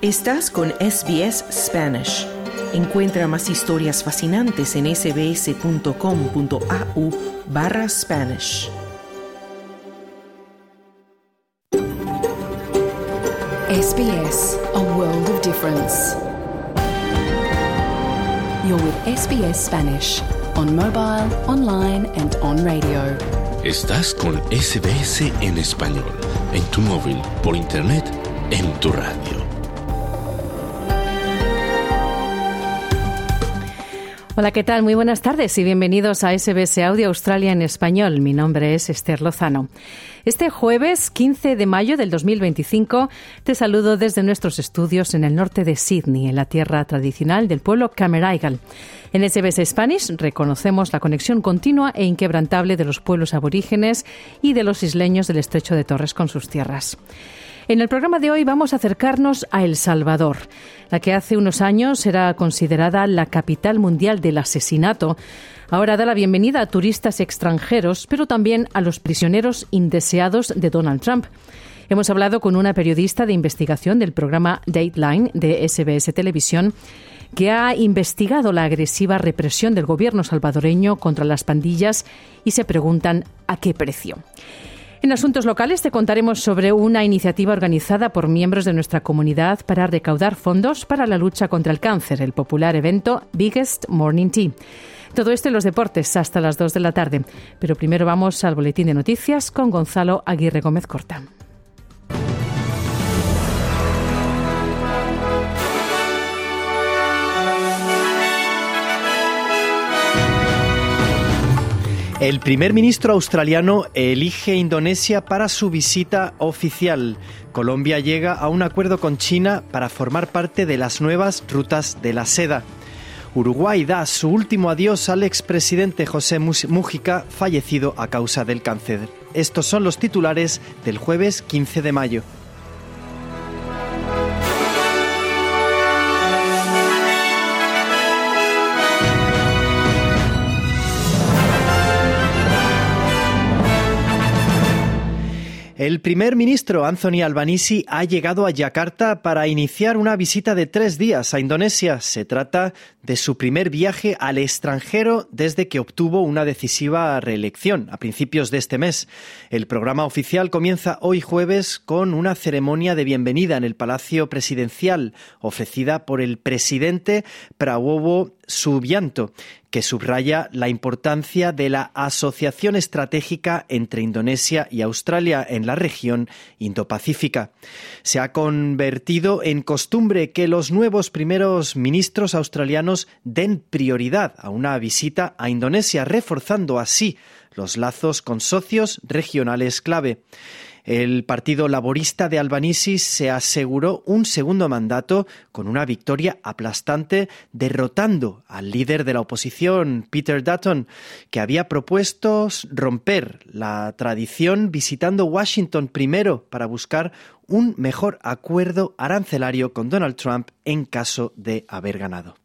Estás con SBS Spanish. Encuentra más historias fascinantes en sbs.com.au/Spanish. SBS, a world of difference. You're with SBS Spanish, on mobile, online and on radio. Estás con SBS en español, en tu móvil, por internet, en tu radio. Hola, ¿qué tal? Muy buenas tardes y bienvenidos a SBS Audio Australia en español. Mi nombre es Esther Lozano. Este jueves 15 de mayo del 2025 te saludo desde nuestros estudios en el norte de Sydney, en la tierra tradicional del pueblo Cameraygal. En SBS Spanish reconocemos la conexión continua e inquebrantable de los pueblos aborígenes y de los isleños del Estrecho de Torres con sus tierras. En el programa de hoy vamos a acercarnos a El Salvador, la que hace unos años era considerada la capital mundial del asesinato. Ahora da la bienvenida a turistas extranjeros, pero también a los prisioneros indeseados de Donald Trump. Hemos hablado con una periodista de investigación del programa Dateline de SBS Televisión, que ha investigado la agresiva represión del gobierno salvadoreño contra las pandillas y se preguntan ¿a qué precio? En asuntos locales te contaremos sobre una iniciativa organizada por miembros de nuestra comunidad para recaudar fondos para la lucha contra el cáncer, el popular evento Biggest Morning Tea. Todo esto en los deportes hasta las 2 de la tarde. Pero primero vamos al boletín de noticias con Gonzalo Aguirre Gómez Corta. El primer ministro australiano elige Indonesia para su visita oficial. Colombia llega a un acuerdo con China para formar parte de las nuevas rutas de la seda. Uruguay da su último adiós al expresidente José Mújica, fallecido a causa del cáncer. Estos son los titulares del jueves 15 de mayo. El primer ministro Anthony Albanese ha llegado a Yakarta para iniciar una visita de 3 días a Indonesia. Se trata de su primer viaje al extranjero desde que obtuvo una decisiva reelección a principios de este mes. El programa oficial comienza hoy jueves con una ceremonia de bienvenida en el Palacio Presidencial ofrecida por el presidente Prabowo Subianto, que subraya la importancia de la asociación estratégica entre Indonesia y Australia en la región Indo-Pacífica. Se ha convertido en costumbre que los nuevos primeros ministros australianos den prioridad a una visita a Indonesia, reforzando así los lazos con socios regionales clave. El Partido Laborista de Albanese se aseguró un segundo mandato con una victoria aplastante, derrotando al líder de la oposición, Peter Dutton, que había propuesto romper la tradición visitando Washington primero para buscar un mejor acuerdo arancelario con Donald Trump en caso de haber ganado.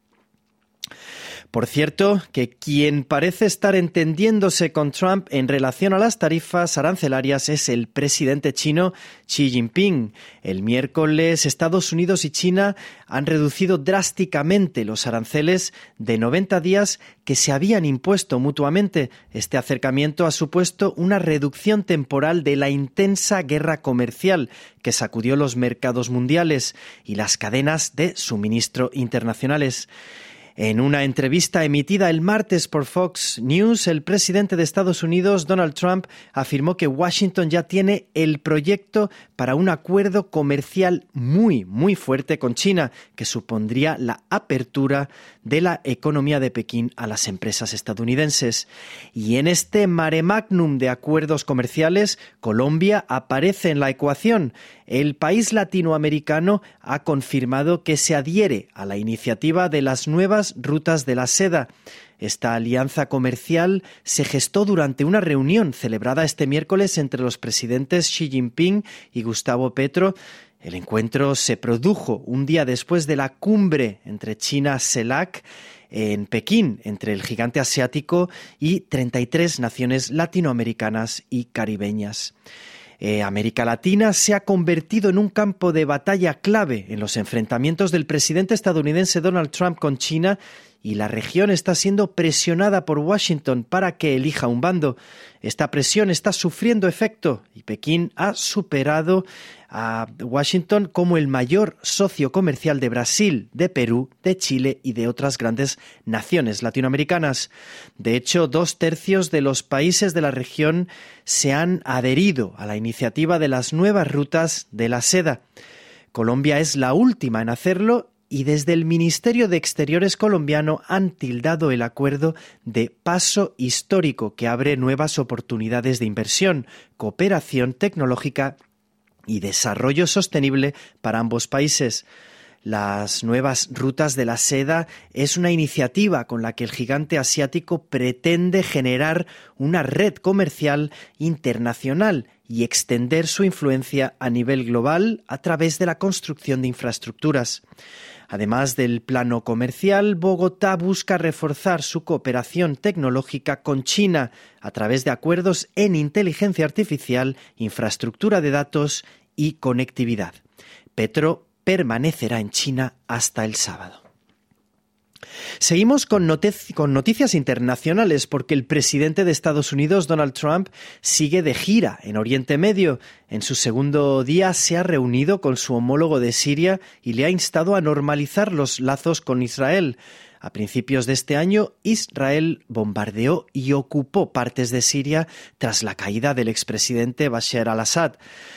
Por cierto, que quien parece estar entendiéndose con Trump en relación a las tarifas arancelarias es el presidente chino Xi Jinping. El miércoles, Estados Unidos y China han reducido drásticamente los aranceles de 90 días que se habían impuesto mutuamente. Este acercamiento ha supuesto una reducción temporal de la intensa guerra comercial que sacudió los mercados mundiales y las cadenas de suministro internacionales. En una entrevista emitida el martes por Fox News, el presidente de Estados Unidos, Donald Trump, afirmó que Washington ya tiene el proyecto para un acuerdo comercial muy fuerte con China, que supondría la apertura de la economía de Pekín a las empresas estadounidenses. Y en este mare magnum de acuerdos comerciales, Colombia aparece en la ecuación. El país latinoamericano ha confirmado que se adhiere a la iniciativa de las nuevas rutas de la seda. Esta alianza comercial se gestó durante una reunión celebrada este miércoles entre los presidentes Xi Jinping y Gustavo Petro. El encuentro se produjo un día después de la cumbre entre China-CELAC en Pekín, entre el gigante asiático y 33 naciones latinoamericanas y caribeñas. América Latina se ha convertido en un campo de batalla clave en los enfrentamientos del presidente estadounidense Donald Trump con China, y la región está siendo presionada por Washington para que elija un bando. Esta presión está sufriendo efecto y Pekín ha superado a Washington como el mayor socio comercial de Brasil, de Perú, de Chile y de otras grandes naciones latinoamericanas. De hecho, 2/3 de los países de la región se han adherido a la iniciativa de las nuevas rutas de la seda. Colombia es la última en hacerlo, y desde el Ministerio de Exteriores colombiano han tildado el acuerdo de paso histórico que abre nuevas oportunidades de inversión, cooperación tecnológica y desarrollo sostenible para ambos países. Las nuevas rutas de la seda es una iniciativa con la que el gigante asiático pretende generar una red comercial internacional y extender su influencia a nivel global a través de la construcción de infraestructuras. Además del plano comercial, Bogotá busca reforzar su cooperación tecnológica con China a través de acuerdos en inteligencia artificial, infraestructura de datos y conectividad. Petro permanecerá en China hasta el sábado. Seguimos con noticias internacionales porque el presidente de Estados Unidos, Donald Trump, sigue de gira en Oriente Medio. En su segundo día se ha reunido con su homólogo de Siria y le ha instado a normalizar los lazos con Israel. A principios de este año, Israel bombardeó y ocupó partes de Siria tras la caída del expresidente Bashar al-Assad.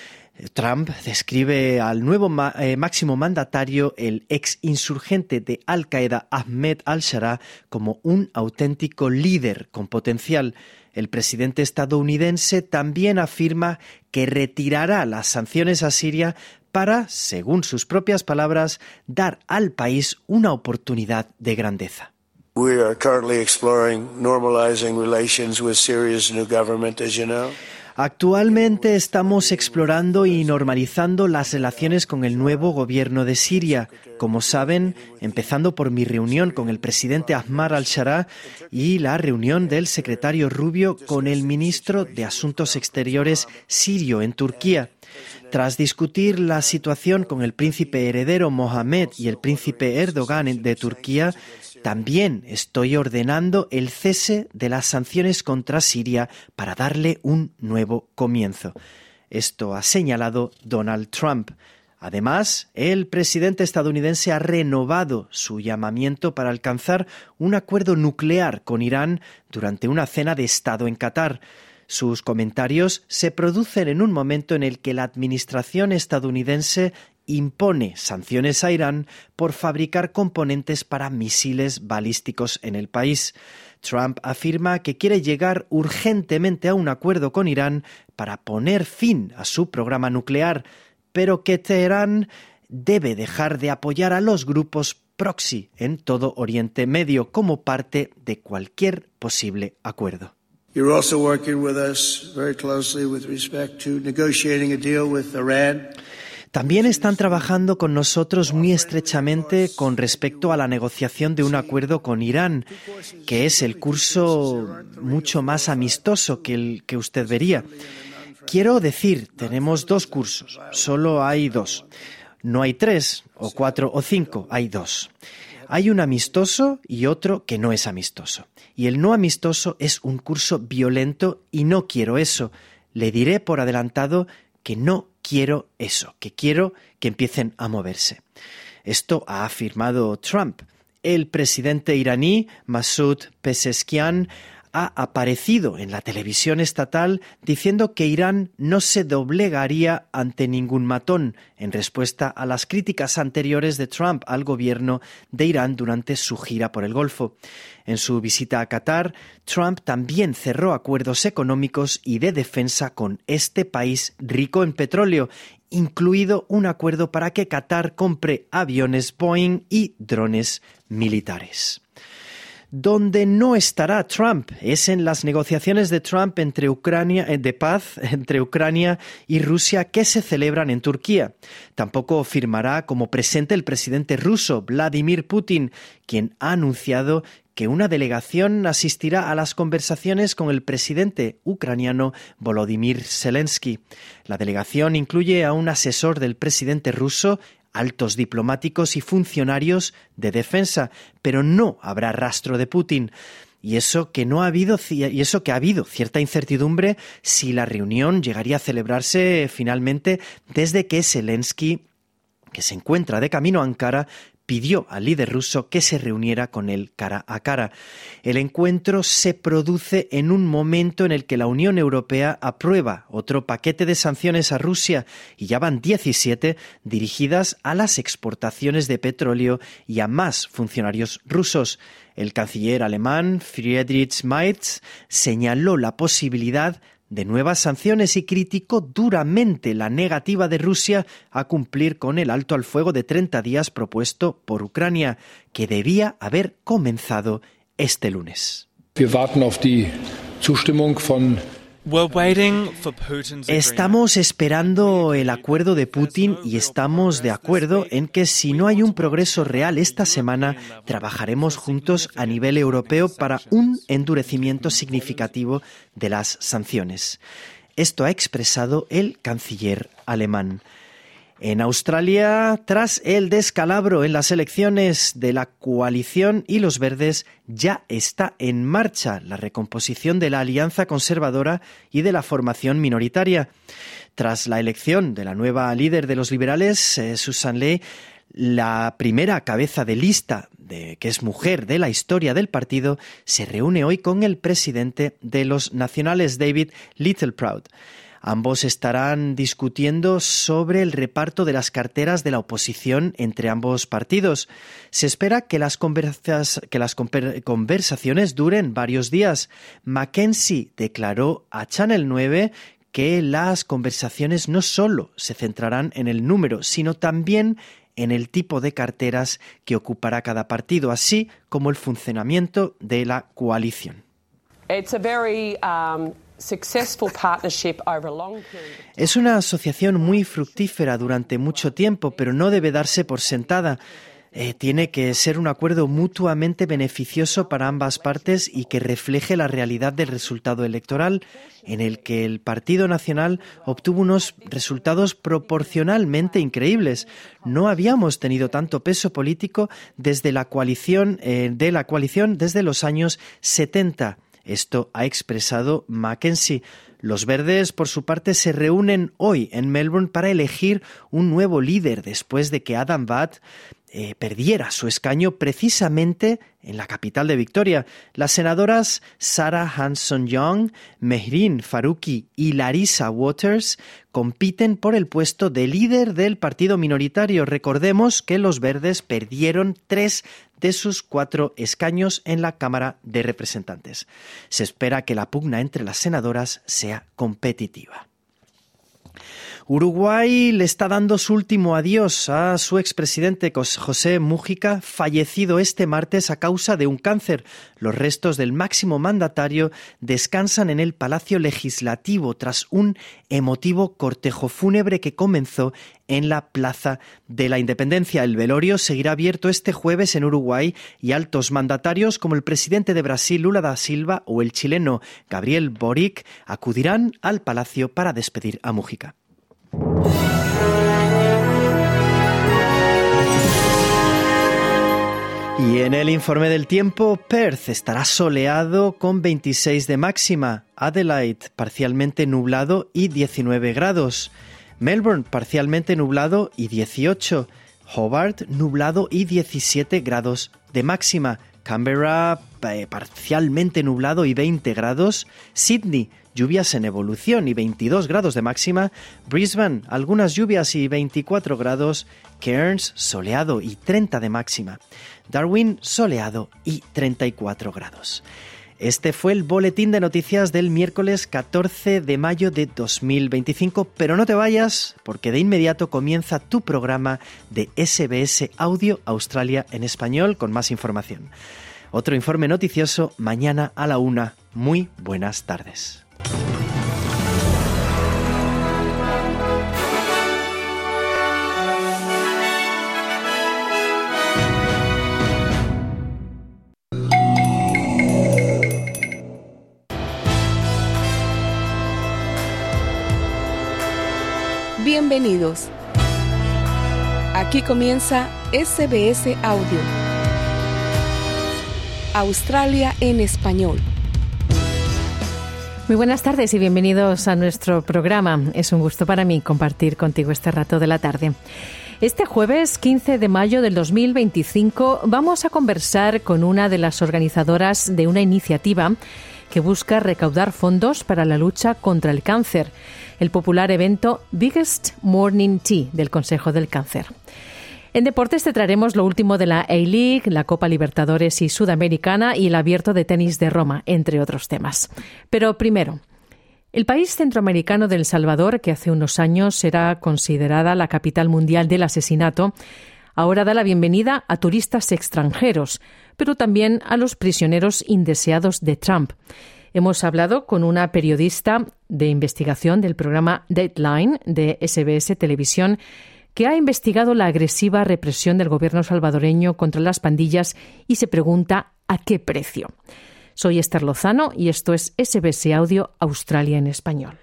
Trump describe al nuevo máximo mandatario, el ex insurgente de Al-Qaeda Ahmed al-Sharaa, como un auténtico líder con potencial. El presidente estadounidense también afirma que retirará las sanciones a Siria para, según sus propias palabras, dar al país una oportunidad de grandeza. We are currently exploring normalizing relations with Syria's new government, as you know. Actualmente estamos explorando y normalizando las relaciones con el nuevo gobierno de Siria. Como saben, empezando por mi reunión con el presidente Ahmad al-Sharaa y la reunión del secretario Rubio con el ministro de Asuntos Exteriores sirio en Turquía. Tras discutir la situación con el príncipe heredero Mohammed y el príncipe Erdogan de Turquía, también estoy ordenando el cese de las sanciones contra Siria para darle un nuevo comienzo. Esto ha señalado Donald Trump. Además, el presidente estadounidense ha renovado su llamamiento para alcanzar un acuerdo nuclear con Irán durante una cena de Estado en Qatar. Sus comentarios se producen en un momento en el que la administración estadounidense impone sanciones a Irán por fabricar componentes para misiles balísticos en el país. Trump afirma que quiere llegar urgentemente a un acuerdo con Irán para poner fin a su programa nuclear, pero que Teherán debe dejar de apoyar a los grupos proxy en todo Oriente Medio como parte de cualquier posible acuerdo. You're also working with us very closely with respect to negotiating a deal with Iran. También están trabajando con nosotros muy estrechamente con respecto a la negociación de un acuerdo con Irán, que es el curso mucho más amistoso que el que usted vería. Quiero decir, tenemos 2 cursos, solo hay 2. No hay 3 o 4 o 5, hay 2. Hay un amistoso y otro que no es amistoso. Y el no amistoso es un curso violento y no quiero eso. Le diré por adelantado que no quiero eso, que quiero que empiecen a moverse. Esto ha afirmado Trump. El presidente iraní, Masoud Pezeshkian, ha aparecido en la televisión estatal diciendo que Irán no se doblegaría ante ningún matón, en respuesta a las críticas anteriores de Trump al gobierno de Irán durante su gira por el Golfo. En su visita a Qatar, Trump también cerró acuerdos económicos y de defensa con este país rico en petróleo, incluido un acuerdo para que Qatar compre aviones Boeing y drones militares. Donde no estará Trump es en las negociaciones de Trump de paz entre Ucrania y Rusia que se celebran en Turquía. Tampoco firmará como presente el presidente ruso Vladimir Putin, quien ha anunciado que una delegación asistirá a las conversaciones con el presidente ucraniano Volodymyr Zelensky. La delegación incluye a un asesor del presidente ruso, altos diplomáticos y funcionarios de defensa, pero no habrá rastro de Putin. Y eso que ha habido cierta incertidumbre si la reunión llegaría a celebrarse finalmente desde que Zelensky, que se encuentra de camino a Ankara, pidió al líder ruso que se reuniera con él cara a cara. El encuentro se produce en un momento en el que la Unión Europea aprueba otro paquete de sanciones a Rusia y ya van 17 dirigidas a las exportaciones de petróleo y a más funcionarios rusos. El canciller alemán Friedrich Merz señaló la posibilidad de nuevas sanciones y criticó duramente la negativa de Rusia a cumplir con el alto al fuego de 30 días propuesto por Ucrania, que debía haber comenzado este lunes. Estamos esperando el acuerdo de Putin y estamos de acuerdo en que si no hay un progreso real esta semana, trabajaremos juntos a nivel europeo para un endurecimiento significativo de las sanciones. Esto ha expresado el canciller alemán. En Australia, tras el descalabro en las elecciones de la coalición y los verdes, ya está en marcha la recomposición de la alianza conservadora y de la formación minoritaria. Tras la elección de la nueva líder de los liberales, Susan Ley, la primera cabeza de lista, que es mujer de la historia del partido, se reúne hoy con el presidente de los nacionales, David Littleproud. Ambos estarán discutiendo sobre el reparto de las carteras de la oposición entre ambos partidos. Se espera que las conversaciones duren varios días. Mackenzie declaró a Channel 9 que las conversaciones no solo se centrarán en el número, sino también en el tipo de carteras que ocupará cada partido, así como el funcionamiento de la coalición. Es una asociación muy fructífera durante mucho tiempo, pero no debe darse por sentada. Tiene que ser un acuerdo mutuamente beneficioso para ambas partes y que refleje la realidad del resultado electoral, en el que el Partido Nacional obtuvo unos resultados proporcionalmente increíbles. No habíamos tenido tanto peso político desde la coalición desde los años 70. Esto ha expresado Mackenzie. Los verdes, por su parte, se reúnen hoy en Melbourne para elegir un nuevo líder después de que Adam Watt perdiera su escaño precisamente en la capital de Victoria. Las senadoras Sarah Hanson-Young, Mehreen Faruqi y Larissa Waters compiten por el puesto de líder del partido minoritario. Recordemos que los verdes perdieron 3 de sus 4 escaños en la Cámara de Representantes. Se espera que la pugna entre las senadoras sea competitiva. Uruguay le está dando su último adiós a su expresidente José Mújica, fallecido este martes a causa de un cáncer. Los restos del máximo mandatario descansan en el Palacio Legislativo tras un emotivo cortejo fúnebre que comenzó en la Plaza de la Independencia. El velorio seguirá abierto este jueves en Uruguay y altos mandatarios como el presidente de Brasil, Lula da Silva, o el chileno Gabriel Boric acudirán al palacio para despedir a Mújica. Y en el informe del tiempo, Perth estará soleado con 26 de máxima, Adelaide parcialmente nublado y 19 grados, Melbourne parcialmente nublado y 18, Hobart nublado y 17 grados de máxima, Canberra parcialmente nublado y 20 grados, Sydney lluvias en evolución y 22 grados de máxima, Brisbane algunas lluvias y 24 grados, Cairns soleado y 30 de máxima, Darwin soleado y 34 grados. Este fue el boletín de noticias del miércoles 14 de mayo de 2025, pero no te vayas porque de inmediato comienza tu programa de SBS Audio Australia en español con más información. Otro informe noticioso mañana a la 1. Muy buenas tardes. Bienvenidos. Aquí comienza SBS Audio. Australia en español. Muy buenas tardes y bienvenidos a nuestro programa. Es un gusto para mí compartir contigo este rato de la tarde. Este jueves 15 de mayo del 2025 vamos a conversar con una de las organizadoras de una iniciativa que busca recaudar fondos para la lucha contra el cáncer, el popular evento Biggest Morning Tea del Consejo del Cáncer. En deportes te traeremos lo último de la A-League, la Copa Libertadores y Sudamericana y el Abierto de Tenis de Roma, entre otros temas. Pero primero, el país centroamericano de El Salvador, que hace unos años era considerada la capital mundial del asesinato, ahora da la bienvenida a turistas extranjeros, pero también a los prisioneros indeseados de Trump. Hemos hablado con una periodista de investigación del programa Deadline de SBS Televisión que ha investigado la agresiva represión del gobierno salvadoreño contra las pandillas y se pregunta ¿a qué precio? Soy Esther Lozano y esto es SBS Audio Australia en español.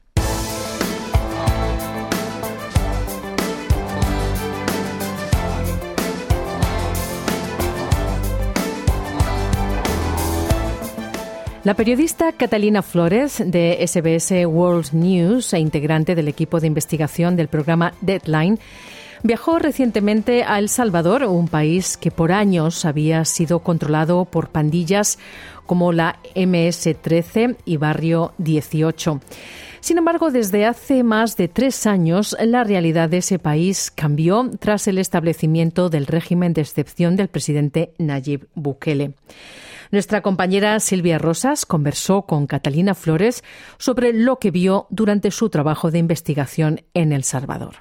La periodista Catalina Flores, de SBS World News e integrante del equipo de investigación del programa Deadline, viajó recientemente a El Salvador, un país que por años había sido controlado por pandillas como la MS-13 y Barrio 18. Sin embargo, desde hace más de 3 años, la realidad de ese país cambió tras el establecimiento del régimen de excepción del presidente Nayib Bukele. Nuestra compañera Silvia Rosas conversó con Catalina Flores sobre lo que vio durante su trabajo de investigación en El Salvador.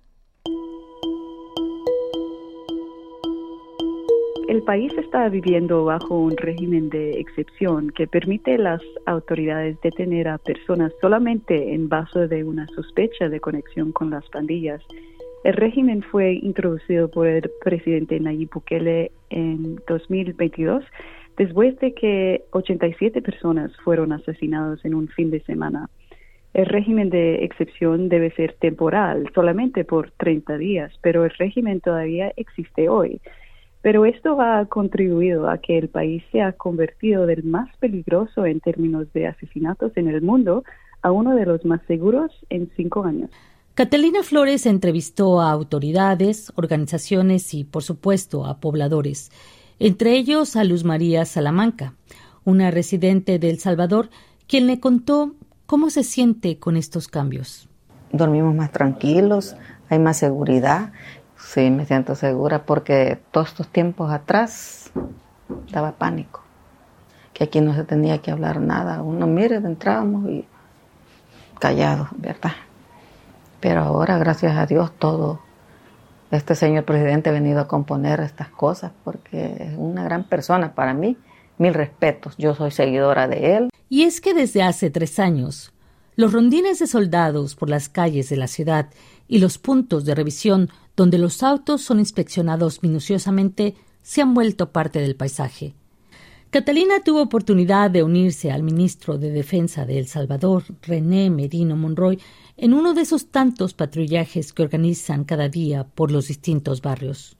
El país está viviendo bajo un régimen de excepción que permite a las autoridades detener a personas solamente en base de una sospecha de conexión con las pandillas. El régimen fue introducido por el presidente Nayib Bukele en 2022, después de que 87 personas fueron asesinadas en un fin de semana. El régimen de excepción debe ser temporal, solamente por 30 días, pero el régimen todavía existe hoy. Pero esto ha contribuido a que el país se ha convertido del más peligroso en términos de asesinatos en el mundo a uno de los más seguros en 5 años. Catalina Flores entrevistó a autoridades, organizaciones y, por supuesto, a pobladores, entre ellos a Luz María Salamanca, una residente de El Salvador, quien le contó cómo se siente con estos cambios. Dormimos más tranquilos, hay más seguridad. Sí, me siento segura porque todos estos tiempos atrás daba pánico, que aquí no se tenía que hablar nada. Uno, mire, entrábamos y callados, ¿verdad? Pero ahora, gracias a Dios, todo este señor presidente ha venido a componer estas cosas porque es una gran persona para mí. 1000 respetos, yo soy seguidora de él. Y es que desde hace 3 años, los rondines de soldados por las calles de la ciudad y los puntos de revisión donde los autos son inspeccionados minuciosamente se han vuelto parte del paisaje. Catalina tuvo oportunidad de unirse al ministro de Defensa de El Salvador, René Merino Monroy, en uno de esos tantos patrullajes que organizan cada día por los distintos barrios.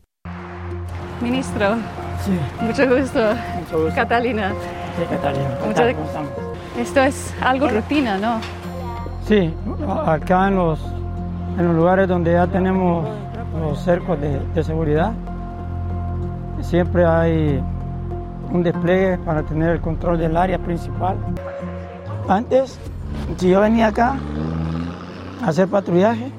Ministro, sí. Mucho gusto. Catalina. Sí, Catalina. ¿Cómo estamos? Esto es algo rutina, ¿no? Sí, acá en los lugares donde ya tenemos los cercos de seguridad, siempre hay un despliegue para tener el control del área principal. Antes, si yo venía acá a hacer patrullaje,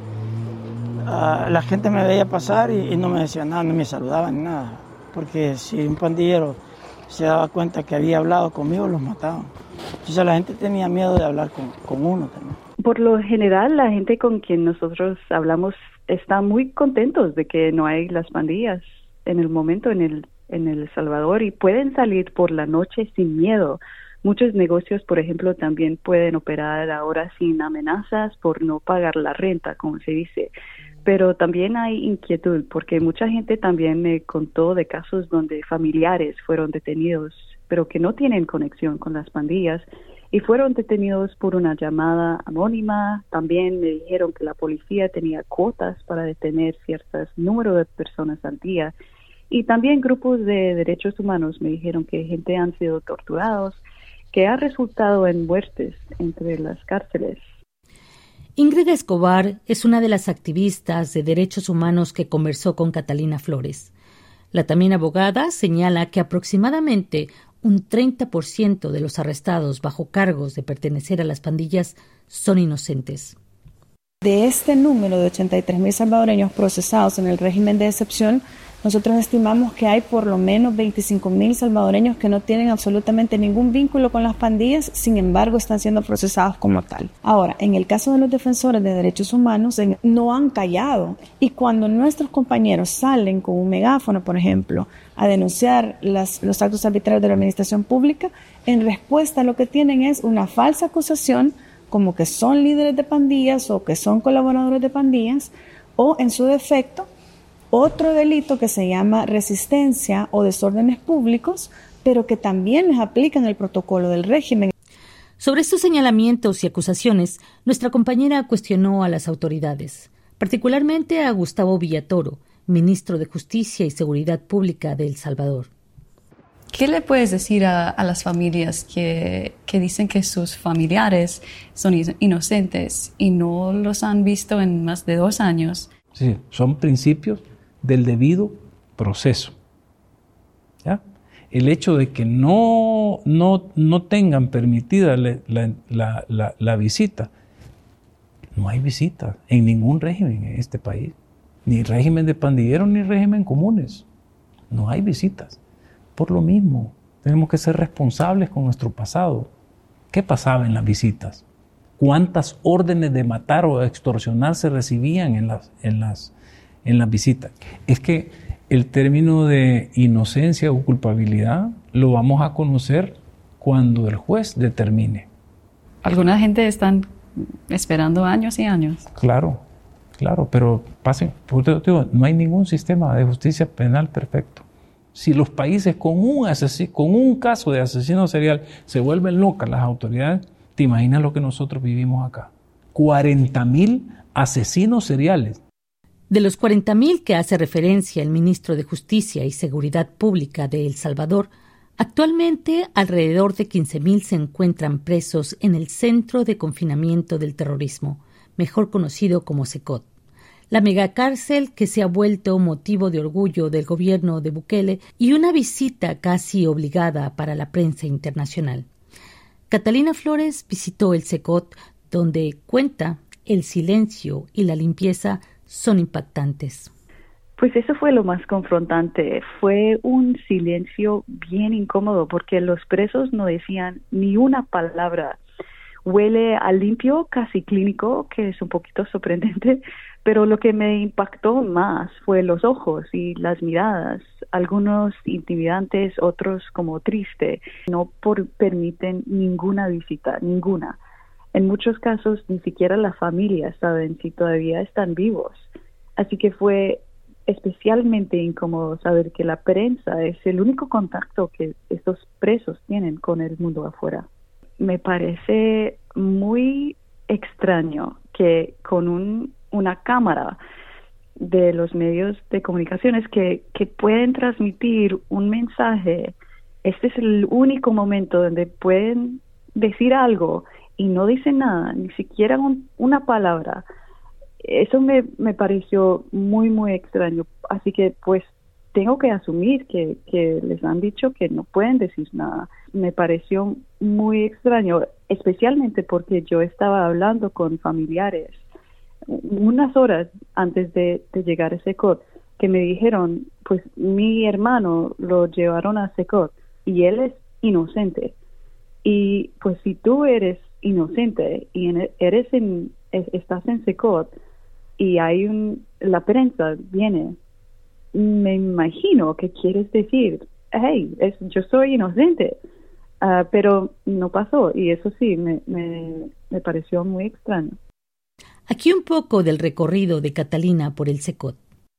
la gente me veía pasar y no me decía nada, no me saludaba ni nada, porque si un pandillero se daba cuenta que había hablado conmigo, los mataban. Entonces la gente tenía miedo de hablar con uno también. Por lo general, la gente con quien nosotros hablamos está muy contentos de que no hay las pandillas en el momento en El Salvador y pueden salir por la noche sin miedo. Muchos negocios, por ejemplo, también pueden operar ahora sin amenazas por no pagar la renta, como se dice. Pero también hay inquietud porque mucha gente también me contó de casos donde familiares fueron detenidos, pero que no tienen conexión con las pandillas y fueron detenidos por una llamada anónima. También me dijeron que la policía tenía cuotas para detener ciertos números de personas al día. Y también grupos de derechos humanos me dijeron que gente han sido torturados, que ha resultado en muertes entre las cárceles. Ingrid Escobar es una de las activistas de derechos humanos que conversó con Catalina Flores. La también abogada señala que aproximadamente un 30% de los arrestados bajo cargos de pertenecer a las pandillas son inocentes. De este número de 83.000 salvadoreños procesados en el régimen de excepción, nosotros estimamos que hay por lo menos 25.000 salvadoreños que no tienen absolutamente ningún vínculo con las pandillas, sin embargo están siendo procesados como tal. Ahora, en el caso de los defensores de derechos humanos, no han callado, y cuando nuestros compañeros salen con un megáfono, por ejemplo, a denunciar los actos arbitrarios de la administración pública, en respuesta lo que tienen es una falsa acusación como que son líderes de pandillas o que son colaboradores de pandillas, o en su defecto otro delito que se llama resistencia o desórdenes públicos, pero que también les aplican el protocolo del régimen. Sobre estos señalamientos y acusaciones, nuestra compañera cuestionó a las autoridades, particularmente a Gustavo Villatoro, ministro de Justicia y Seguridad Pública de El Salvador. ¿Qué le puedes decir a las familias que dicen que sus familiares son inocentes y no los han visto en más de 2 años? Sí, son principios del debido proceso. ¿Ya? El hecho de que no tengan permitida la visita, no hay visita en ningún régimen en este país, ni régimen de pandilleros ni régimen comunes, no hay visitas. Por lo mismo, tenemos que ser responsables con nuestro pasado. ¿Qué pasaba en las visitas? ¿Cuántas órdenes de matar o de extorsionar se recibían en las visitas? Es que el término de inocencia o culpabilidad lo vamos a conocer cuando el juez determine. ¿Alguna gente están esperando años y años? Claro, pero no hay ningún sistema de justicia penal perfecto. Si los países con un caso de asesino serial se vuelven locas las autoridades, ¿te imaginas lo que nosotros vivimos acá? 40.000 asesinos seriales. De los 40.000 que hace referencia el ministro de Justicia y Seguridad Pública de El Salvador, actualmente alrededor de 15.000 se encuentran presos en el Centro de Confinamiento del Terrorismo, mejor conocido como CECOT. La megacárcel que se ha vuelto motivo de orgullo del gobierno de Bukele y una visita casi obligada para la prensa internacional. Catalina Flores visitó el CECOT, donde cuenta el silencio y la limpieza son impactantes. Pues eso fue lo más confrontante. Fue un silencio bien incómodo porque los presos no decían ni una palabra. Huele a limpio, casi clínico, que es un poquito sorprendente, pero lo que me impactó más fue los ojos y las miradas, algunos intimidantes, otros como triste. No permiten ninguna visita, ninguna. En muchos casos ni siquiera la familia saben si todavía están vivos. Así que fue especialmente incómodo saber que la prensa es el único contacto que estos presos tienen con el mundo afuera. Me parece muy extraño que con una cámara de los medios de comunicaciones que pueden transmitir un mensaje, este es el único momento donde pueden decir algo y no dicen nada, ni siquiera una palabra. Eso me pareció muy, muy extraño. Así que pues tengo que asumir que les han dicho que no pueden decir nada. Me pareció muy extraño, especialmente porque yo estaba hablando con familiares unas horas antes de llegar a CECOT, que me dijeron, pues mi hermano lo llevaron a CECOT y él es inocente. Y pues si tú eres inocente y estás en CECOT y la prensa viene, me imagino que quieres decir, hey, yo soy inocente, pero no pasó, y eso sí, me pareció muy extraño. Aquí un poco del recorrido de Catalina por el CECOT.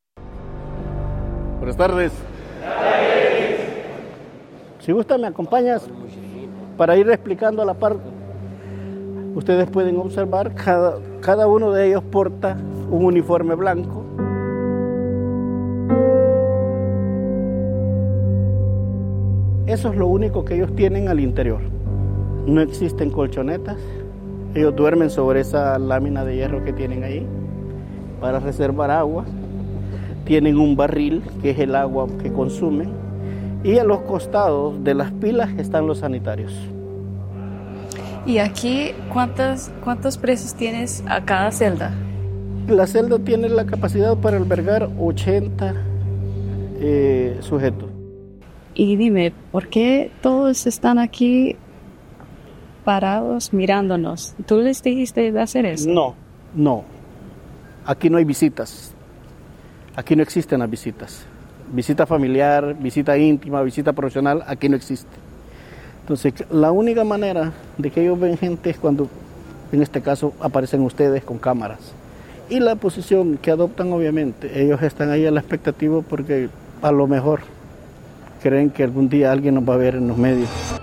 Buenas tardes. Si gusta, me acompañas para ir explicando la parte Ustedes pueden observar, cada uno de ellos porta un uniforme blanco. Eso es lo único que ellos tienen al interior. No existen colchonetas. Ellos duermen sobre esa lámina de hierro que tienen ahí para reservar agua. Tienen un barril, que es el agua que consumen. Y a los costados de las pilas están los sanitarios. ¿Y aquí cuántos presos tienes a cada celda? La celda tiene la capacidad para albergar 80 sujetos. Y dime, ¿por qué todos están aquí parados mirándonos? ¿Tú les dijiste de hacer eso? No. Aquí no hay visitas. Aquí no existen las visitas. Visita familiar, visita íntima, visita profesional, aquí no existe. Entonces, la única manera de que ellos ven gente es cuando, en este caso, aparecen ustedes con cámaras. Y la posición que adoptan, obviamente, ellos están ahí a la expectativa porque a lo mejor creen que algún día alguien nos va a ver en los medios.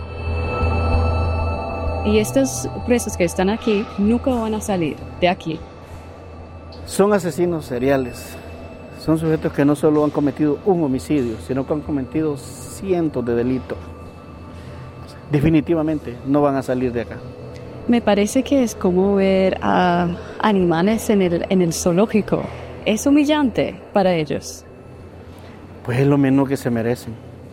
Y estos presos que están aquí nunca van a salir de aquí. Son asesinos seriales. Son sujetos que no solo han cometido un homicidio, sino que han cometido cientos de delitos. Definitivamente no van a salir de acá. Me parece que es como ver a animales en el zoológico. Es humillante para ellos. Pues es lo menos que se merecen.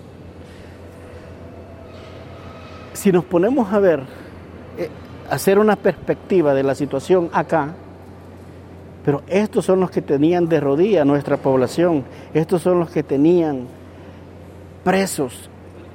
Si nos ponemos a ver, hacer una perspectiva de la situación acá, pero estos son los que tenían de rodillas a nuestra población, estos son los que tenían presos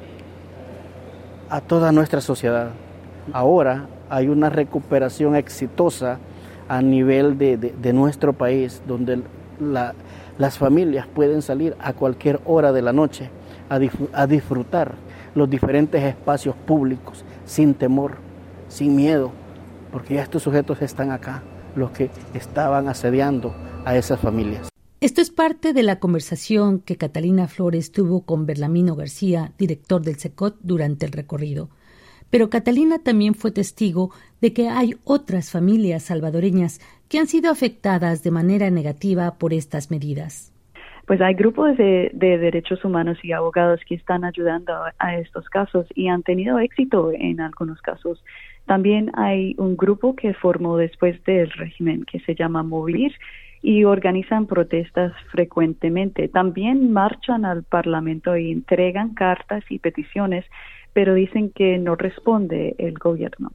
a toda nuestra sociedad. Ahora hay una recuperación exitosa a nivel de nuestro país, donde las familias pueden salir a cualquier hora de la noche a disfrutar los diferentes espacios públicos, sin temor, sin miedo, porque ya estos sujetos están acá, los que estaban asediando a esas familias. Esto es parte de la conversación que Catalina Flores tuvo con Berlamino García, director del CECOT, durante el recorrido. Pero Catalina también fue testigo de que hay otras familias salvadoreñas que han sido afectadas de manera negativa por estas medidas. Pues hay grupos de derechos humanos y abogados que están ayudando a estos casos y han tenido éxito en algunos casos. También hay un grupo que formó después del régimen que se llama Mover y organizan protestas frecuentemente. También marchan al Parlamento y entregan cartas y peticiones, pero dicen que no responde el gobierno.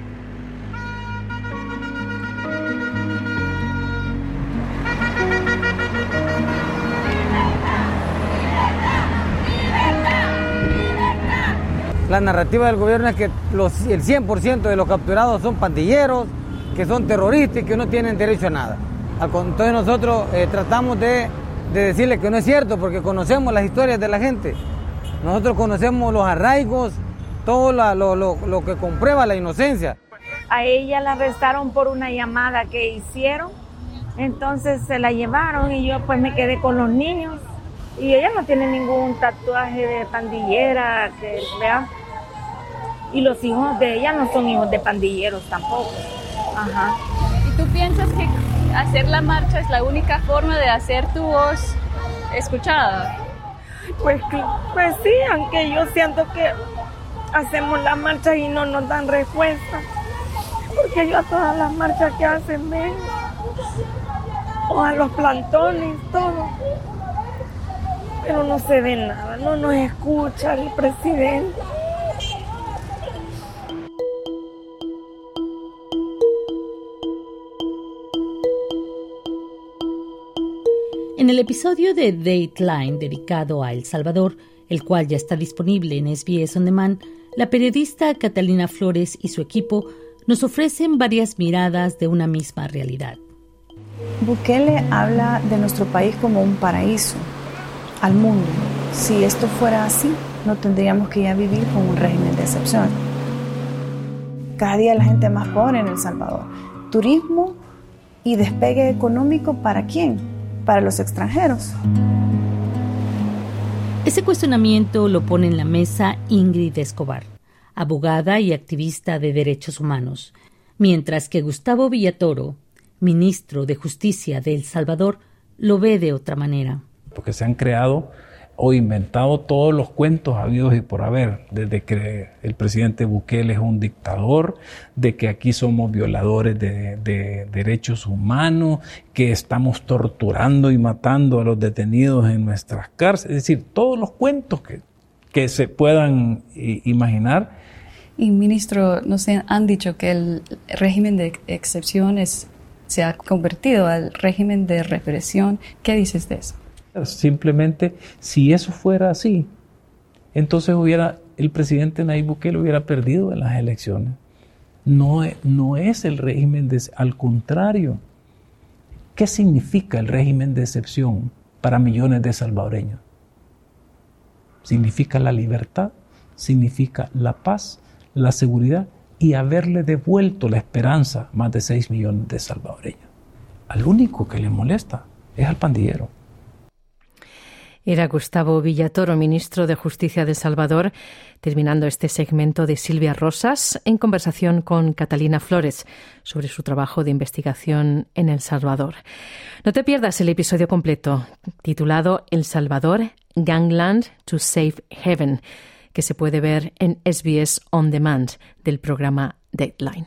La narrativa del gobierno es que el 100% de los capturados son pandilleros, que son terroristas y que no tienen derecho a nada. Entonces nosotros tratamos de decirles que no es cierto, porque conocemos las historias de la gente. Nosotros conocemos los arraigos, todo lo que comprueba la inocencia. A ella la arrestaron por una llamada que hicieron, entonces se la llevaron y yo pues me quedé con los niños. Y ella no tiene ningún tatuaje de pandillera, que vea. Y los hijos de ella no son hijos de pandilleros tampoco. Ajá. ¿Y tú piensas que hacer la marcha es la única forma de hacer tu voz escuchada? Pues sí, aunque yo siento que hacemos la marcha y no nos dan respuesta. Porque yo a todas las marchas que hacen ven, o a los plantones, todo. Pero no se ve nada, no nos escucha el presidente. En el episodio de Dateline dedicado a El Salvador, el cual ya está disponible en SBS On Demand, la periodista Catalina Flores y su equipo nos ofrecen varias miradas de una misma realidad. Bukele habla de nuestro país como un paraíso al mundo. Si esto fuera así, no tendríamos que ya vivir con un régimen de excepción. Cada día la gente es más pobre en El Salvador. Turismo y despegue económico, ¿para quién? Para los extranjeros. Ese cuestionamiento lo pone en la mesa Ingrid Escobar, abogada y activista de derechos humanos. mientras que Gustavo Villatoro, ministro de Justicia de El Salvador, lo ve de otra manera. Porque se han creado o inventado todos los cuentos habidos y por haber, desde que el presidente Bukele es un dictador, de que aquí somos violadores de derechos humanos, que estamos torturando y matando a los detenidos en nuestras cárceles, es decir, todos los cuentos que se puedan imaginar. Y ministro, nos han dicho que el régimen de excepción se ha convertido al régimen de represión. ¿Qué dices de eso? Simplemente, si eso fuera así, entonces el presidente Nayib Bukele hubiera perdido en las elecciones. No es el régimen al contrario. ¿Qué significa el régimen de excepción para millones de salvadoreños? Significa la libertad, significa la paz, la seguridad y haberle devuelto la esperanza a más de 6 millones de salvadoreños. Al único que le molesta es al pandillero. Era Gustavo Villatoro, ministro de Justicia de El Salvador, terminando este segmento de Silvia Rosas en conversación con Catalina Flores sobre su trabajo de investigación en El Salvador. No te pierdas el episodio completo, titulado El Salvador, Gangland to Save Heaven, que se puede ver en SBS On Demand del programa Deadline.